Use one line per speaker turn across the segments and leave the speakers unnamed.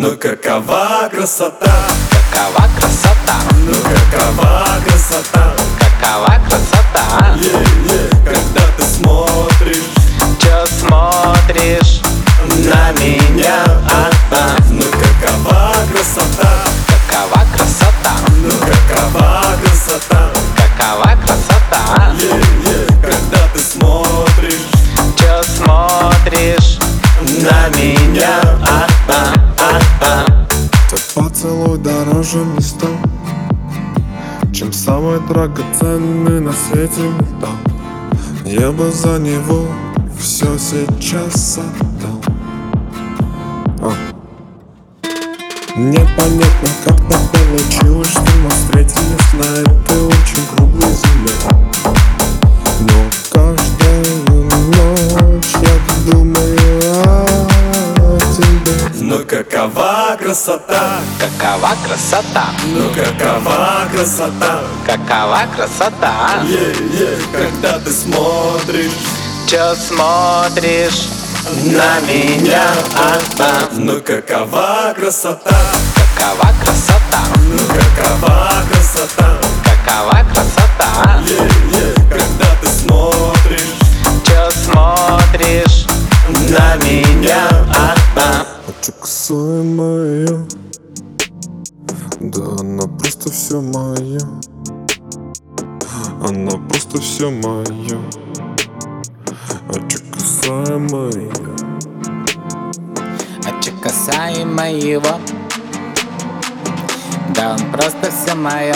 Ну какова красота,
какова красота,
ну какова красота,
какова красота.
Когда ты смотришь,
Чё смотришь на меня?
ну какова красота,
Какова красота,
ну какова красота,
какова красота.
Когда ты смотришь,
Чё смотришь на меня?
Твой поцелуй дороже мне стал, чем самый драгоценный на свете металл. Я бы за него все сейчас отдал. Непонятно, как так получилось, что мы встретились на этой очень круглой земле. Но каждую ночь я думаю о тебе.
ну какова красота,
Какова красота,
ну какова красота,
какова красота.
Когда ты смотришь,
Чё смотришь на меня?
ну какова красота,
Какова красота,
ну какова красота,
какова красота.
Когда ты смотришь,
Чё смотришь на меня?
Хочу косое моё, да она просто все моё. Она просто все моё. Хочу косое моё.
Очи касаемо его, да он просто все мое.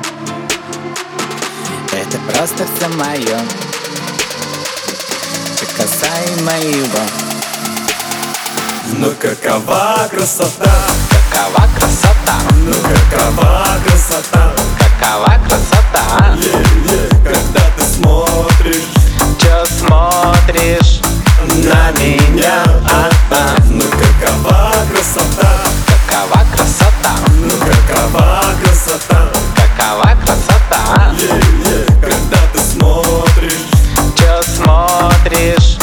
Это просто все мое. Очи касаемо его,
ну какова красота,
какова красота,
ну какова красота,
какова красота.
Когда ты смотришь,
Чё смотришь на меня?
ну какова красота,
Какова красота,
ну какова красота,
какова красота.
Когда ты смотришь,
Чё смотришь